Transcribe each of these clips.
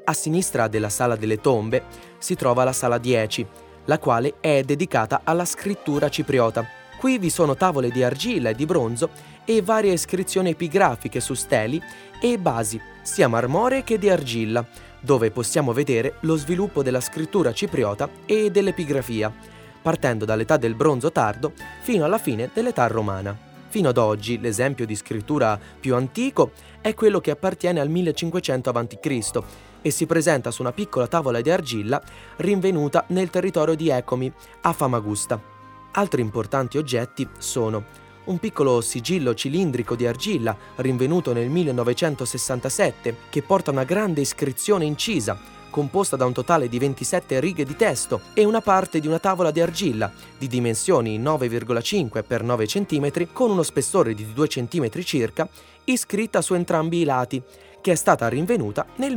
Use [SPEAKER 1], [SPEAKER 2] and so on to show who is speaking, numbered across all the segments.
[SPEAKER 1] A sinistra della sala delle tombe si trova la sala 10, la quale è dedicata alla scrittura cipriota. Qui vi sono tavole di argilla e di bronzo e varie iscrizioni epigrafiche su steli e basi, sia marmoree che di argilla, dove possiamo vedere lo sviluppo della scrittura cipriota e dell'epigrafia, partendo dall'età del bronzo tardo fino alla fine dell'età romana. Fino ad oggi l'esempio di scrittura più antico è quello che appartiene al 1500 a.C. e si presenta su una piccola tavola di argilla rinvenuta nel territorio di Ecomi, a Famagusta. Altri importanti oggetti sono un piccolo sigillo cilindrico di argilla rinvenuto nel 1967 che porta una grande iscrizione incisa, composta da un totale di 27 righe di testo, e una parte di una tavola di argilla di dimensioni 9,5 x 9 cm con uno spessore di 2 cm circa, iscritta su entrambi i lati, che è stata rinvenuta nel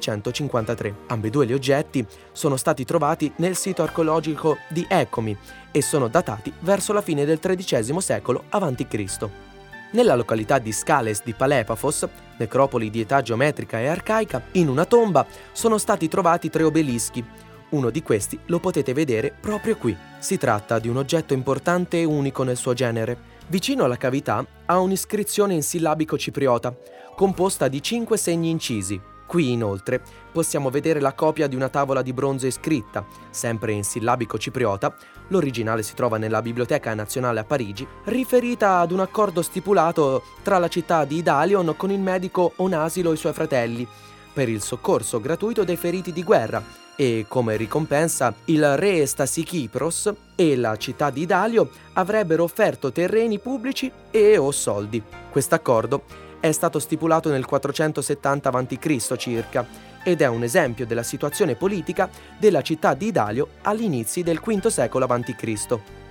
[SPEAKER 1] 1953. Ambedue gli oggetti sono stati trovati nel sito archeologico di Ecomi e sono datati verso la fine del XIII secolo a.C. Nella località di Scales di Palepafos, necropoli di età geometrica e arcaica, in una tomba sono stati trovati 3 obelischi. Uno di questi lo potete vedere proprio qui. Si tratta di un oggetto importante e unico nel suo genere. Vicino alla cavità ha un'iscrizione in sillabico cipriota, composta di 5 segni incisi. Qui, inoltre, possiamo vedere la copia di una tavola di bronzo iscritta, sempre in sillabico cipriota, l'originale si trova nella Biblioteca Nazionale a Parigi, riferita ad un accordo stipulato tra la città di Idalion con il medico Onasilo e i suoi fratelli, per il soccorso gratuito dei feriti di guerra, e come ricompensa il re Stasichipros e la città di Idalio avrebbero offerto terreni pubblici e o soldi. Quest'accordo è stato stipulato nel 470 a.C. circa ed è un esempio della situazione politica della città di Idalio agli inizi del V secolo a.C.